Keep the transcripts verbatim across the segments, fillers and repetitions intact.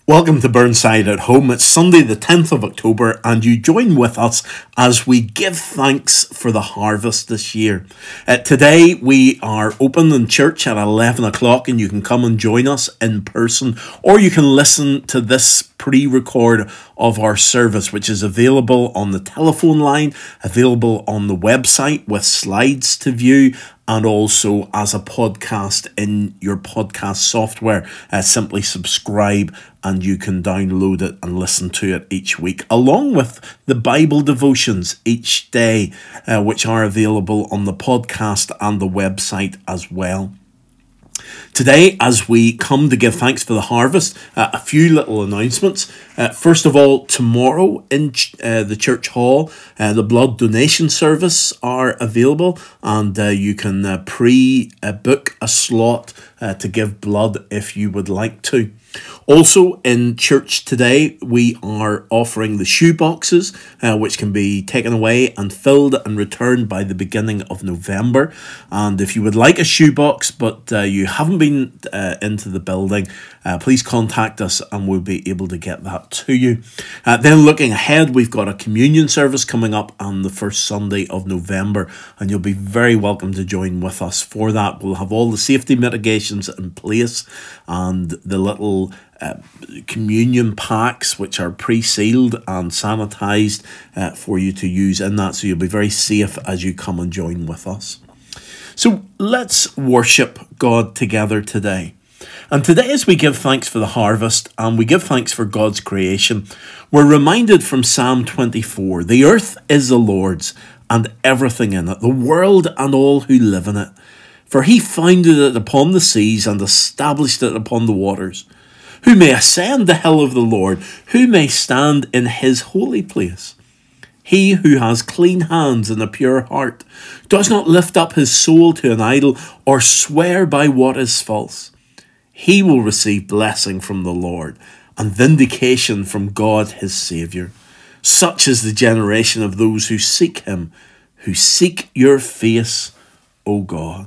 Welcome to Burnside at Home. It's Sunday the tenth of October and you join with us as we give thanks for the harvest this year. Uh, today we are open in church at eleven o'clock and you can come and join us in person, or you can listen to this pre-record of our service, which is available on the telephone line, available on the website with slides to view, and also as a podcast in your podcast software. Uh, simply subscribe and you can download it and listen to it each week, along with the Bible devotions each day, uh, which are available on the podcast and the website as well. Today, as we come to give thanks for the harvest, uh, a few little announcements. Uh, first of all, tomorrow in ch- uh, the church hall, uh, the blood donation service are available, and uh, you can uh, pre-book a slot uh, to give blood if you would like to. Also in church today, we are offering the shoe boxes, uh, which can be taken away and filled and returned by the beginning of November. And if you would like a shoe box, but uh, you haven't been uh, into the building, uh, please contact us and we'll be able to get that to you. Uh, then looking ahead, we've got a communion service coming up on the first Sunday of November, and you'll be very welcome to join with us for that. We'll have all the safety mitigations in place and the little Uh, communion packs which are pre-sealed and sanitized uh, for you to use in that, so you'll be very safe as you come and join with us. So let's worship God together today. And today, as we give thanks for the harvest and we give thanks for God's creation, we're reminded from Psalm twenty-four, "The earth is the Lord's and everything in it, the world and all who live in it. For he founded it upon the seas and established it upon the waters. Who may ascend the hill of the Lord? Who may stand in his holy place? He who has clean hands and a pure heart, does not lift up his soul to an idol or swear by what is false. He will receive blessing from the Lord and vindication from God his Saviour. Such is the generation of those who seek him, who seek your face, O God."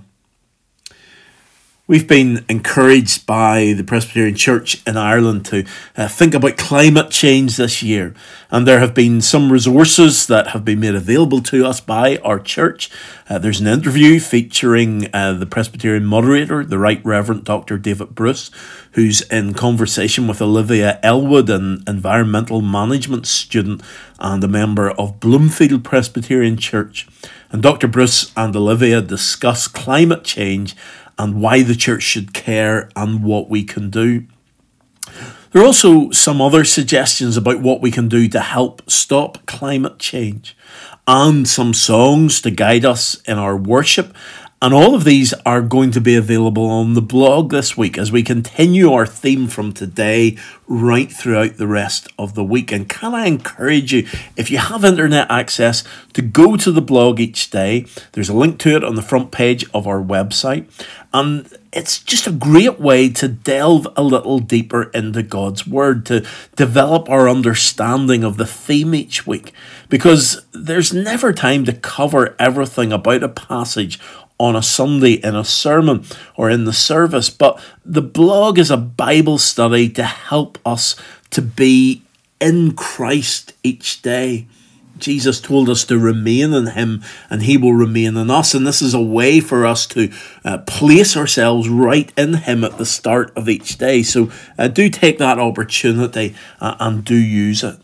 We've been encouraged by the Presbyterian Church in Ireland to uh, think about climate change this year. And there have been some resources that have been made available to us by our church. Uh, there's an interview featuring uh, the Presbyterian moderator, the Right Reverend Doctor David Bruce, who's in conversation with Olivia Elwood, an environmental management student and a member of Bloomfield Presbyterian Church. And Doctor Bruce and Olivia discuss climate change and why the church should care and what we can do. There are also some other suggestions about what we can do to help stop climate change, and some songs to guide us in our worship. And all of these are going to be available on the blog this week as we continue our theme from today right throughout the rest of the week. And can I encourage you, if you have internet access, to go to the blog each day. There's a link to it on the front page of our website. And it's just a great way to delve a little deeper into God's Word, to develop our understanding of the theme each week, because there's never time to cover everything about a passage on a Sunday in a sermon or in the service. But the blog is a Bible study to help us to be in Christ each day. Jesus told us to remain in him and he will remain in us. And this is a way for us to uh, place ourselves right in him at the start of each day. So uh, do take that opportunity uh, and do use it.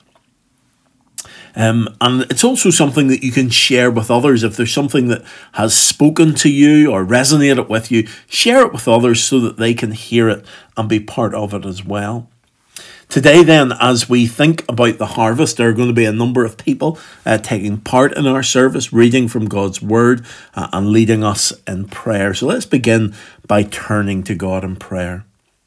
Um, and it's also something that you can share with others. If there's something that has spoken to you or resonated with you, share it with others so that they can hear it and be part of it as well. Today then, as we think about the harvest, there are going to be a number of people uh, taking part in our service, reading from God's Word uh, and leading us in prayer. So let's begin by turning to God in prayer.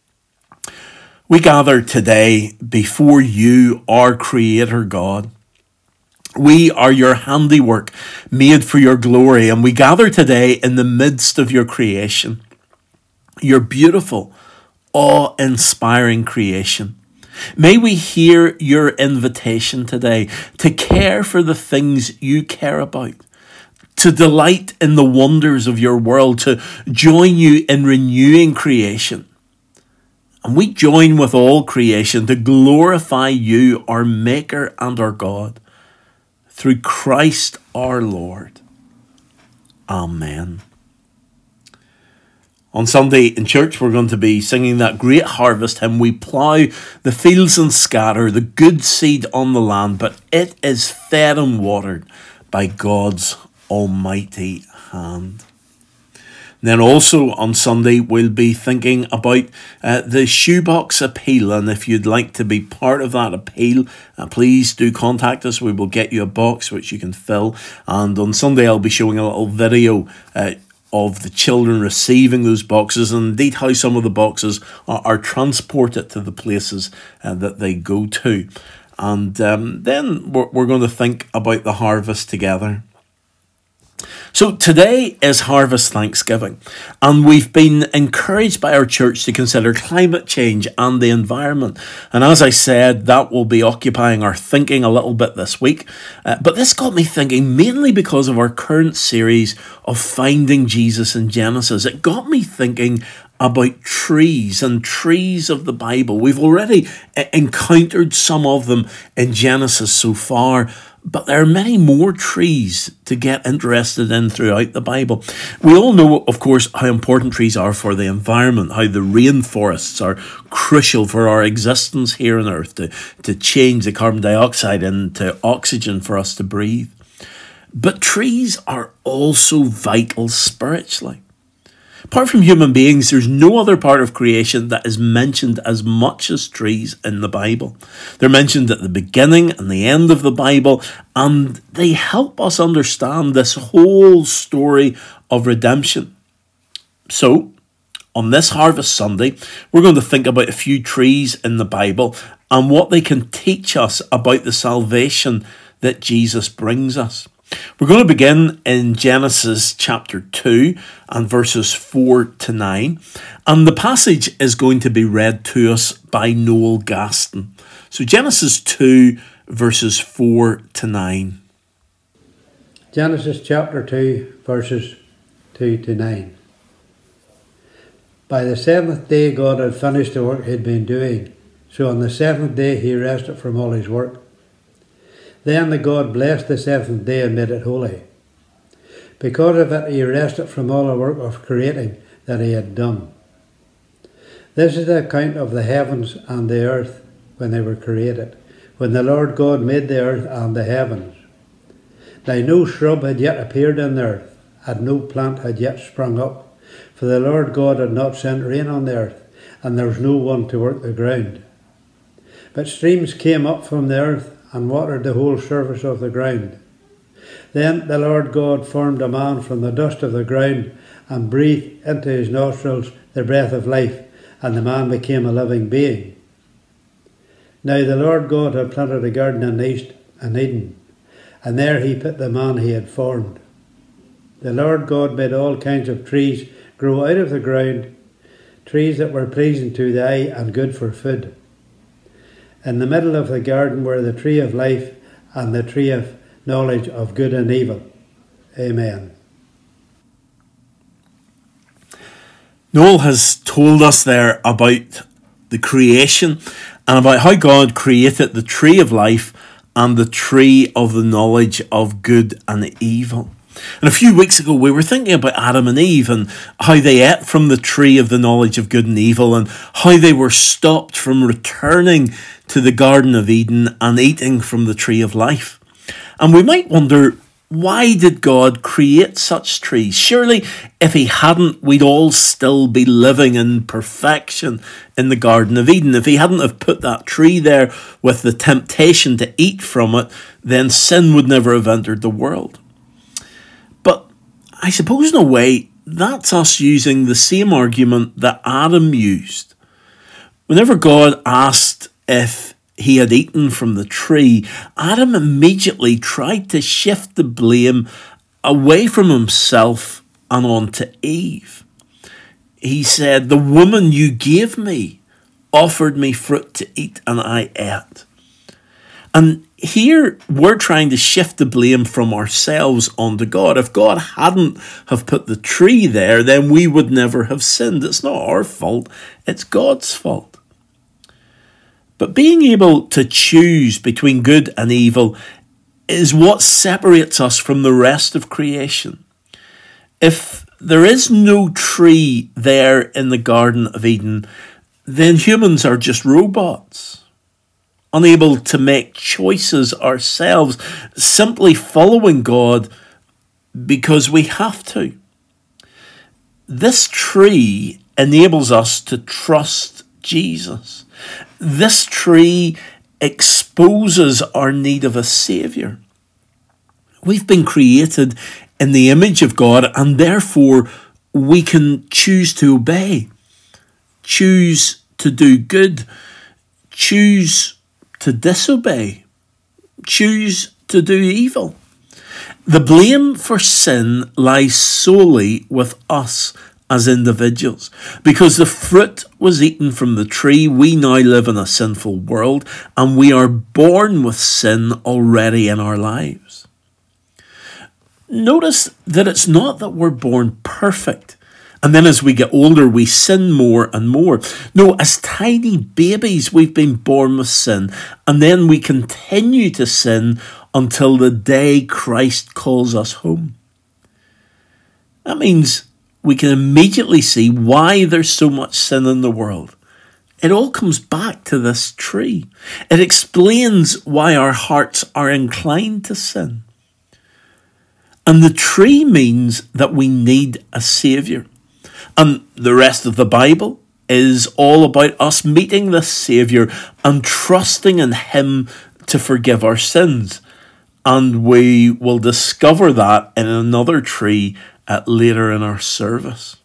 We gather today before you, our Creator God. We are your handiwork, made for your glory, and we gather today in the midst of your creation, your beautiful, awe-inspiring creation. May we hear your invitation today to care for the things you care about, to delight in the wonders of your world, to join you in renewing creation, And we join with all creation to glorify you, our Maker and our God, through Christ our Lord. Amen. On Sunday in church, we're going to be singing that great harvest hymn. We plough the fields and scatter the good seed on the land, but it is fed and watered by God's almighty hand. Then also on Sunday, we'll be thinking about uh, the shoebox appeal. And if you'd like to be part of that appeal, uh, please do contact us. We will get you a box which you can fill. And on Sunday, I'll be showing a little video uh, of the children receiving those boxes, and indeed how some of the boxes are, are transported to the places uh, that they go to. And um, then we're, we're going to think about the harvest together. So today is Harvest Thanksgiving, and we've been encouraged by our church to consider climate change and the environment. And as I said, that will be occupying our thinking a little bit this week. Uh, but this got me thinking, mainly because of our current series of Finding Jesus in Genesis. It got me thinking about trees and trees of the Bible. We've already encountered some of them in Genesis so far, but there are many more trees to get interested in throughout the Bible. We all know, of course, how important trees are for the environment, how the rainforests are crucial for our existence here on Earth, to, to change the carbon dioxide into oxygen for us to breathe. But trees are also vital spiritually. Apart from human beings, there's no other part of creation that is mentioned as much as trees in the Bible. They're mentioned at the beginning and the end of the Bible, and they help us understand this whole story of redemption. So, on this Harvest Sunday, we're going to think about a few trees in the Bible and what they can teach us about the salvation that Jesus brings us. We're going to begin in Genesis chapter two and verses four to nine. And the passage is going to be read to us by Noel Gaston. So Genesis two verses four to nine. Genesis chapter two verses two to nine. By the seventh day God had finished the work he had been doing. So on the seventh day he rested from all his work. Then the God blessed the seventh day and made it holy. Because of it he rested from all the work of creating that he had done. This is the account of the heavens and the earth when they were created, when the Lord God made the earth and the heavens. Now no shrub had yet appeared in the earth, and no plant had yet sprung up, for the Lord God had not sent rain on the earth, and there was no one to work the ground. But streams came up from the earth and watered the whole surface of the ground. Then the Lord God formed a man from the dust of the ground and breathed into his nostrils the breath of life, and the man became a living being. Now the Lord God had planted a garden in the east, in Eden, and there he put the man he had formed. The Lord God made all kinds of trees grow out of the ground, trees that were pleasing to the eye and good for food. In the middle of the garden were the tree of life and the tree of knowledge of good and evil. Amen. Noel has told us there about the creation and about how God created the tree of life and the tree of the knowledge of good and evil. And a few weeks ago, we were thinking about Adam and Eve and how they ate from the tree of the knowledge of good and evil, and how they were stopped from returning to the Garden of Eden and eating from the tree of life. And we might wonder, why did God create such trees? Surely, if he hadn't, we'd all still be living in perfection in the Garden of Eden. If he hadn't have put that tree there with the temptation to eat from it, then sin would never have entered the world. But I suppose in a way, that's us using the same argument that Adam used. Whenever God asked if he had eaten from the tree, Adam immediately tried to shift the blame away from himself and onto Eve. He said, "The woman you gave me offered me fruit to eat, and I ate." And here we're trying to shift the blame from ourselves onto God. If God hadn't have put the tree there, then we would never have sinned. It's not our fault, it's God's fault. But being able to choose between good and evil is what separates us from the rest of creation. If there is no tree there in the Garden of Eden, then humans are just robots, unable to make choices ourselves, simply following God because we have to. This tree enables us to trust Jesus. This tree exposes our need of a Saviour. We've been created in the image of God, and therefore we can choose to obey, choose to do good, choose to disobey, choose to do evil. The blame for sin lies solely with us as individuals. Because the fruit was eaten from the tree, we now live in a sinful world, and we are born with sin already in our lives. Notice that it's not that we're born perfect, and then as we get older we sin more and more. No, as tiny babies we've been born with sin, and then we continue to sin until the day Christ calls us home. That means we can immediately see why there's so much sin in the world. It all comes back to this tree. It explains why our hearts are inclined to sin. And the tree means that we need a Saviour. And the rest of the Bible is all about us meeting this Saviour and trusting in Him to forgive our sins. And we will discover that in another tree at later in our service.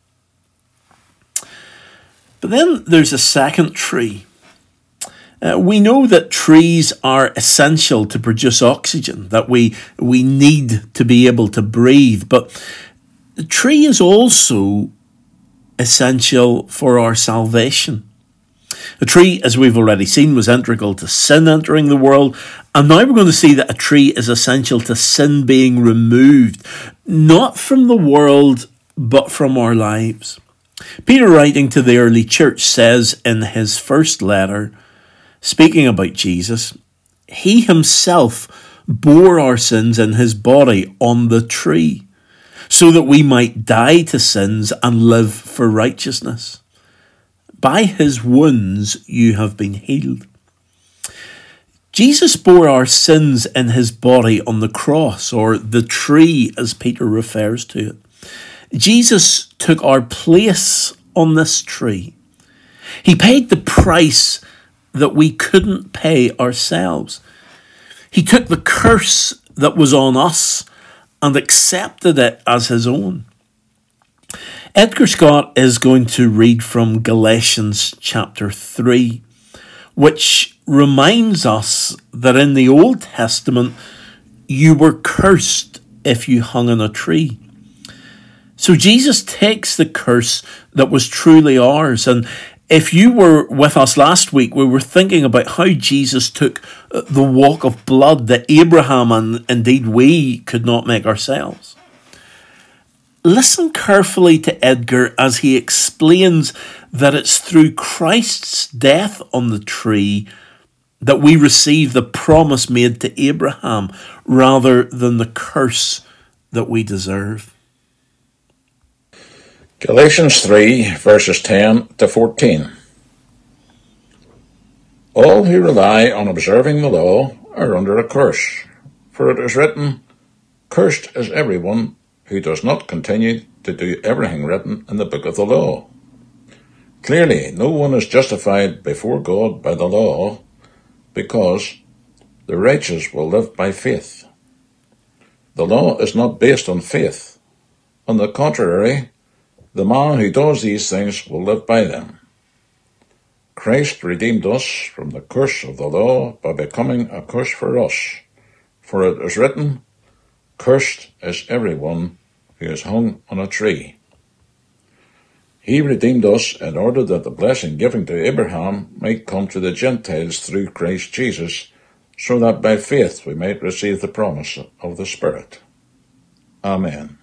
But then there's a second tree. Uh, we know that trees are essential to produce oxygen, that we, we need to be able to breathe. But the tree is also essential for our salvation. A tree, as we've already seen, was integral to sin entering the world. And now we're going to see that a tree is essential to sin being removed, not from the world, but from our lives. Peter, writing to the early church, says in his first letter, speaking about Jesus, he himself bore our sins in his body on the tree, so that we might die to sins and live for righteousness. By his wounds you have been healed. Jesus bore our sins in his body on the cross, or the tree as Peter refers to it. Jesus took our place on this tree. He paid the price that we couldn't pay ourselves. He took the curse that was on us and accepted it as his own. Edgar Scott is going to read from Galatians chapter three, which reminds us that in the Old Testament you were cursed if you hung on a tree. So Jesus takes the curse that was truly ours. And if you were with us last week, we were thinking about how Jesus took the walk of blood that Abraham and indeed we could not make ourselves. Listen carefully to Edgar as he explains that it's through Christ's death on the tree that we receive the promise made to Abraham rather than the curse that we deserve. Galatians three, verses ten to fourteen. All who rely on observing the law are under a curse, for it is written, "Cursed is everyone who does not continue to do everything written in the book of the law." Clearly, no one is justified before God by the law, because the righteous will live by faith. The law is not based on faith. On the contrary, the man who does these things will live by them. Christ redeemed us from the curse of the law by becoming a curse for us. For it is written, "Cursed is everyone who is hung on a tree." He redeemed us in order that the blessing given to Abraham might come to the Gentiles through Christ Jesus, so that by faith we might receive the promise of the Spirit. Amen.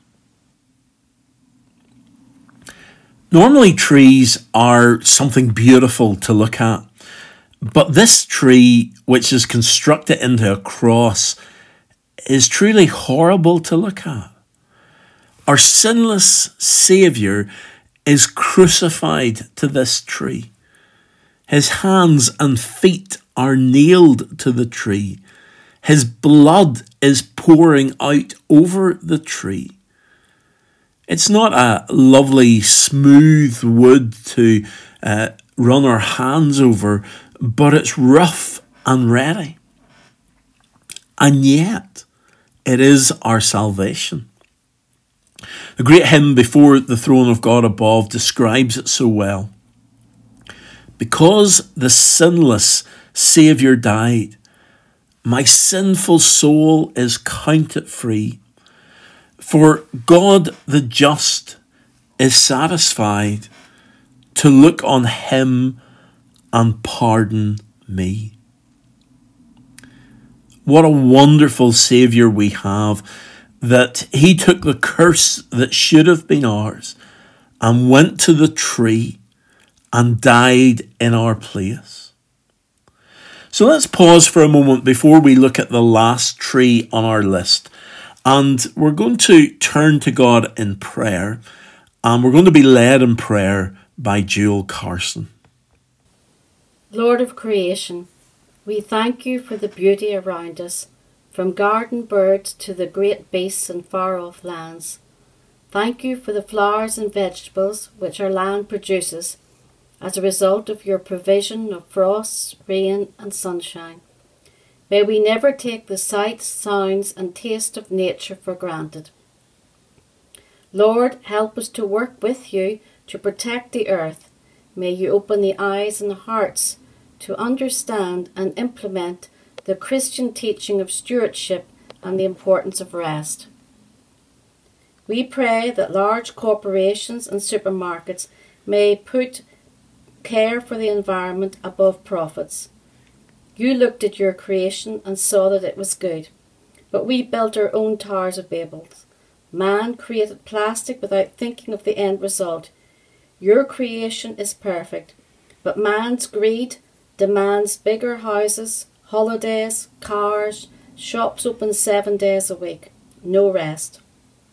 Normally trees are something beautiful to look at, But this tree, which is constructed into a cross, is truly horrible to look at. Our sinless Saviour is crucified to this tree. His hands and feet are nailed to the tree. His blood is pouring out over the tree. It's not a lovely, smooth wood to uh, run our hands over, but it's rough and ready. And yet, it is our salvation. The great hymn Before the Throne of God Above describes it so well. Because the sinless Saviour died, my sinful soul is counted free. For God the just is satisfied to look on him and pardon me. What a wonderful Saviour we have, that he took the curse that should have been ours and went to the tree and died in our place. So let's pause for a moment before we look at the last tree on our list. And we're going to turn to God in prayer. And we're going to be led in prayer by Jewel Carson. Lord of creation, we thank you for the beauty around us, from garden birds to the great beasts in far-off lands. Thank you for the flowers and vegetables which our land produces as a result of your provision of frost, rain and sunshine. May we never take the sights, sounds and taste of nature for granted. Lord, help us to work with you to protect the earth. May you open the eyes and the hearts to understand and implement the Christian teaching of stewardship and the importance of rest. We pray that large corporations and supermarkets may put care for the environment above profits. You looked at your creation and saw that it was good, but we built our own Towers of Babel. Man created plastic without thinking of the end result. Your creation is perfect, but man's greed demands bigger houses, holidays, cars, shops open seven days a week, no rest.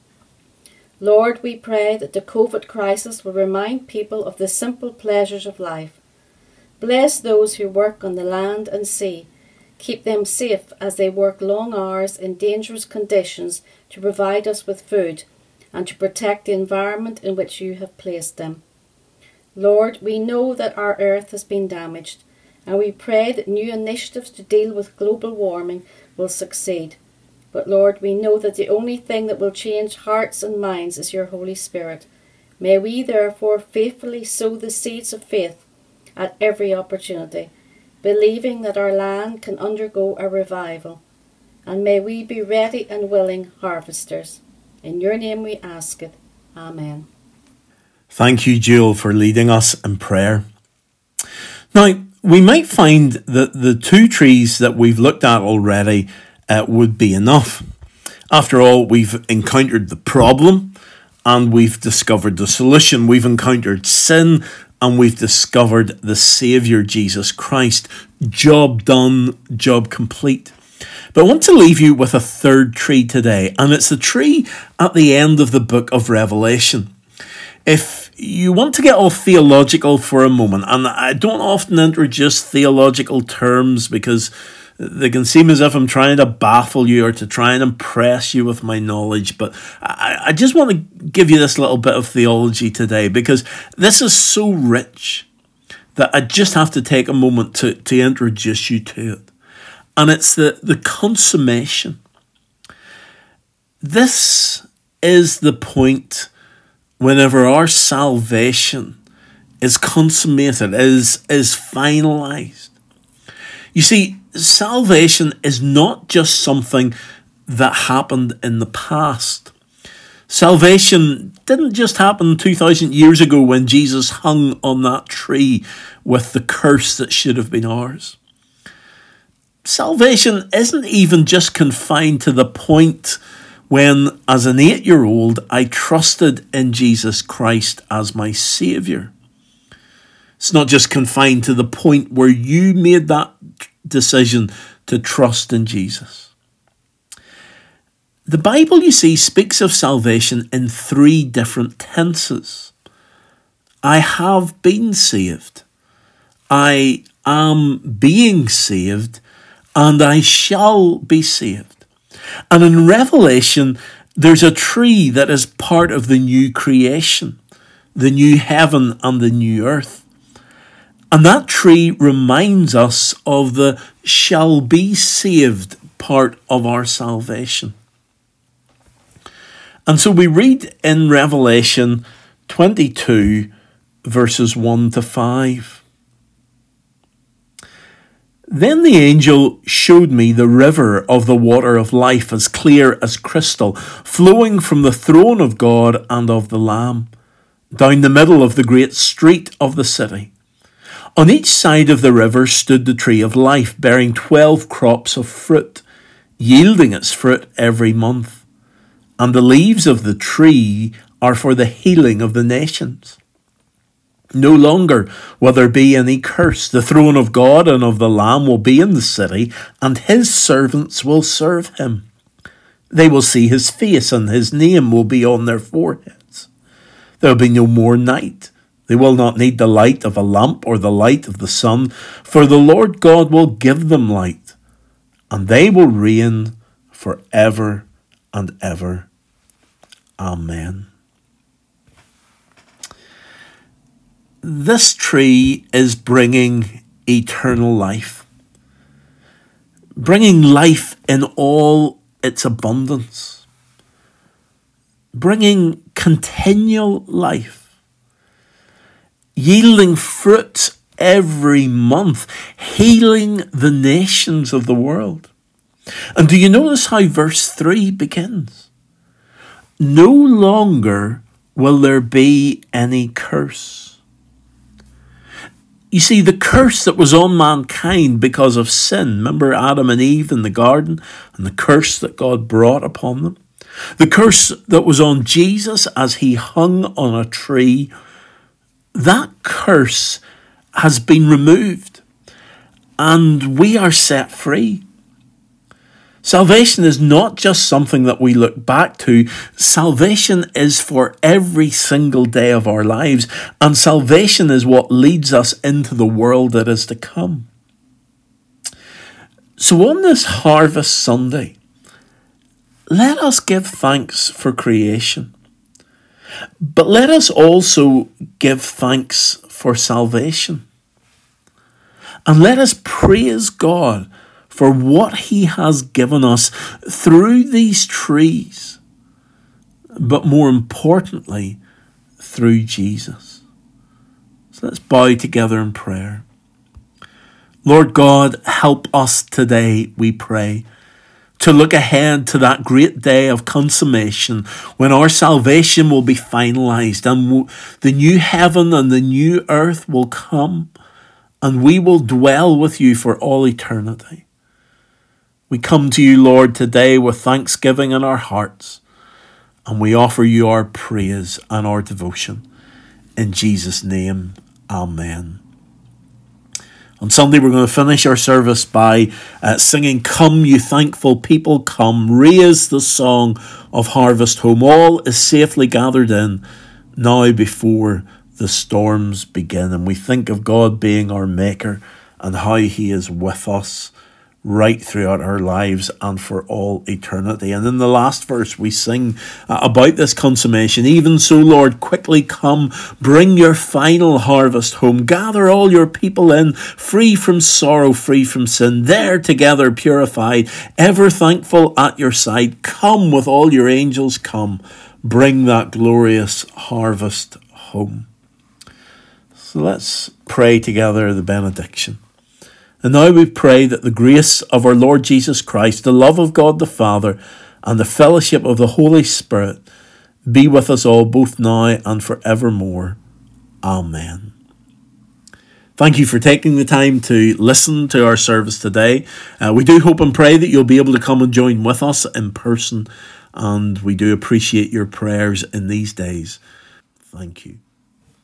Lord, we pray that the COVID crisis will remind people of the simple pleasures of life. Bless those who work on the land and sea. Keep them safe as they work long hours in dangerous conditions to provide us with food and to protect the environment in which you have placed them. Lord, we know that our earth has been damaged, and we pray that new initiatives to deal with global warming will succeed. But Lord, we know that the only thing that will change hearts and minds is your Holy Spirit. May we therefore faithfully sow the seeds of faith at every opportunity, believing that our land can undergo a revival. And may we be ready and willing harvesters. In your name we ask it. Amen. Thank you, Jewel, for leading us in prayer. Now, we might find that the two trees that we've looked at already uh, would be enough. After all, we've encountered the problem and we've discovered the solution. We've encountered sin and we've discovered the Saviour, Jesus Christ. Job done, job complete. But I want to leave you with a third tree today, and it's the tree at the end of the book of Revelation. If you want to get all theological for a moment, and I don't often introduce theological terms because they can seem as if I'm trying to baffle you or to try and impress you with my knowledge, but I, I just want to give you this little bit of theology today because this is so rich that I just have to take a moment to, to introduce you to it. And it's the, the consummation. This is the point whenever our salvation is consummated, is, is finalized. You see, salvation is not just something that happened in the past. Salvation didn't just happen two thousand years ago when Jesus hung on that tree with the curse that should have been ours. Salvation isn't even just confined to the point when, as an eight-year-old, I trusted in Jesus Christ as my Saviour. It's not just confined to the point where you made that decision to trust in Jesus. The Bible, you see, speaks of salvation in three different tenses. I have been saved, I am being saved, and I shall be saved. And in Revelation, there's a tree that is part of the new creation, the new heaven and the new earth. And that tree reminds us of the shall be saved part of our salvation. And so we read in Revelation twenty-two, verses one to five. Then the angel showed me the river of the water of life, as clear as crystal, flowing from the throne of God and of the Lamb, down the middle of the great street of the city. On each side of the river stood the tree of life, bearing twelve crops of fruit, yielding its fruit every month. And the leaves of the tree are for the healing of the nations. No longer will there be any curse. The throne of God and of the Lamb will be in the city, and his servants will serve him. They will see his face, and his name will be on their foreheads. There will be no more night. They will not need the light of a lamp or the light of the sun, for the Lord God will give them light, and they will reign for ever and ever. Amen. This tree is bringing eternal life, bringing life in all its abundance, bringing continual life, yielding fruit every month, healing the nations of the world. And do you notice how verse three begins? No longer will there be any curse. You see, the curse that was on mankind because of sin, remember Adam and Eve in the garden, and the curse that God brought upon them? The curse that was on Jesus as he hung on a tree, that curse has been removed, and we are set free. Salvation is not just something that we look back to. Salvation is for every single day of our lives, and salvation is what leads us into the world that is to come. So on this Harvest Sunday, let us give thanks for creation, but let us also give thanks for salvation. And let us praise God for what he has given us through these trees, but more importantly, through Jesus. So let's bow together in prayer. Lord God, help us today, we pray, to look ahead to that great day of consummation when our salvation will be finalized and the new heaven and the new earth will come, and we will dwell with you for all eternity. We come to you, Lord, today with thanksgiving in our hearts, and we offer you our praise and our devotion. In Jesus' name, amen. On Sunday, we're going to finish our service by uh, singing, "Come, you thankful people, come, raise the song of Harvest Home. All is safely gathered in, now before the storms begin." And we think of God being our maker and how he is with us right throughout our lives and for all eternity. And in the last verse we sing uh, about this consummation. "Even so, Lord, quickly come, bring your final harvest home. Gather all your people in, free from sorrow, free from sin, there together purified, ever thankful at your side. Come with all your angels, come, bring that glorious harvest home." So let's pray together the benediction. And now we pray that the grace of our Lord Jesus Christ, the love of God the Father, and the fellowship of the Holy Spirit be with us all, both now and forevermore. Amen. Thank you for taking the time to listen to our service today. Uh, we do hope and pray that you'll be able to come and join with us in person, and we do appreciate your prayers in these days. Thank you.